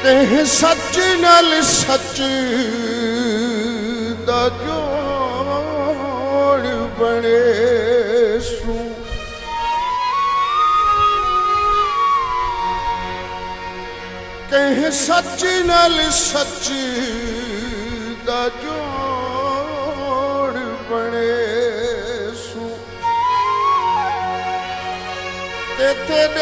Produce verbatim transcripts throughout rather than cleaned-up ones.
कह सच नाल सच दा जोड़ बने सू कह सच नाल सच दा जोड़ बने सू ते तेरे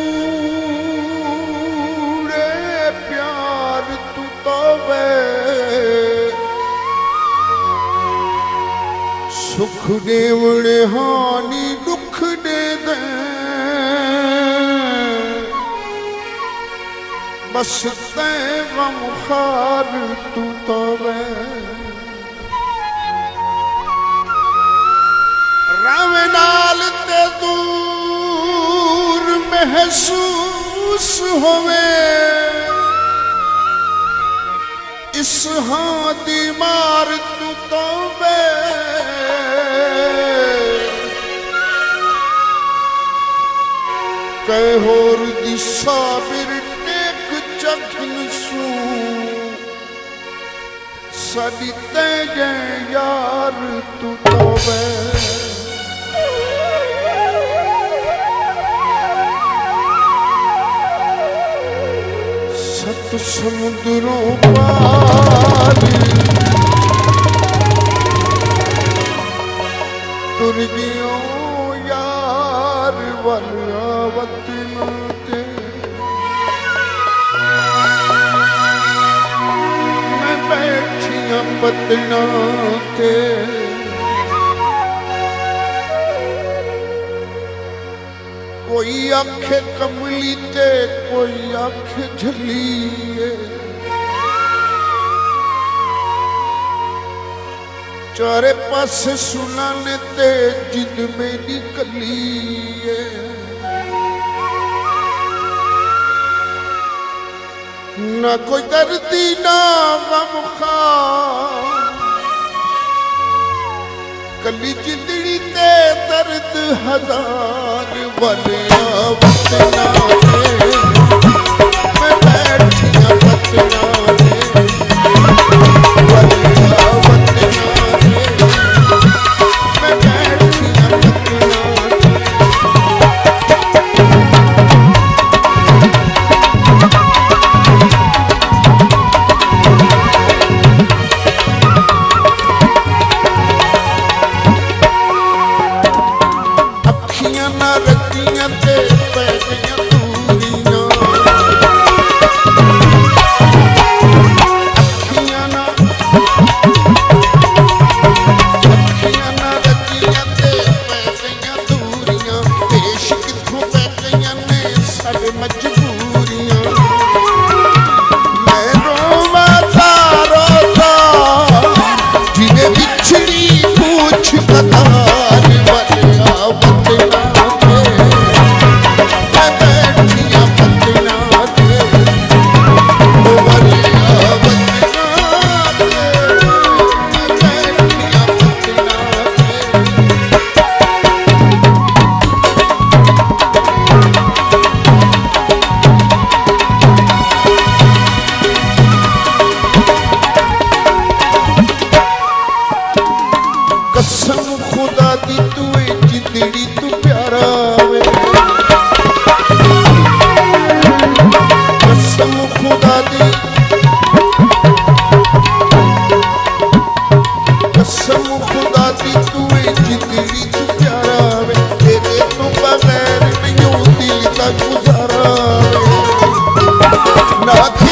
कूड़े प्यार तू तो वे सुख देवणे हानि दुख दे दे बस ते गम खार तू तो वे रावे नाल ते दूर महसूस होवे इस हाँ दी मार तू तो वे कह होर दी साबिर टेक चखन सू सदी ते यार तू तो वे सत समुद्रों पार तुर गियो यार वालिया वतन ते मैं बैठिया पतना ते कोई आखे कमली ते कोई आखे झलिए चारे पासे सुनाने ते जिद में निकलिए ना कोई दर्दी ना गमखार कली जिंदड़ी ते दर्द हजार वालिया वतना मैं बैठिया वतना वालिया वतना मैं बैठिया वतना रतियां ते पै गईयां दूरियां अखियां ना अखियां ना रतियां ते पै गईयां दूरियां पेश किथों पै गईयां ने साडे मजबूरियां मैं रोवा तारो दा जिने बिछड़ी पूछ कतार वालिया वतना कसम खुदा दी तू जिंदड़ी तू प्यारा वे कसम खुदा दी कसम खुदा दी तू जिंदड़ी तू प्यारा वे तेरे तो बगैर नहीं दिल का गुजारा वे ना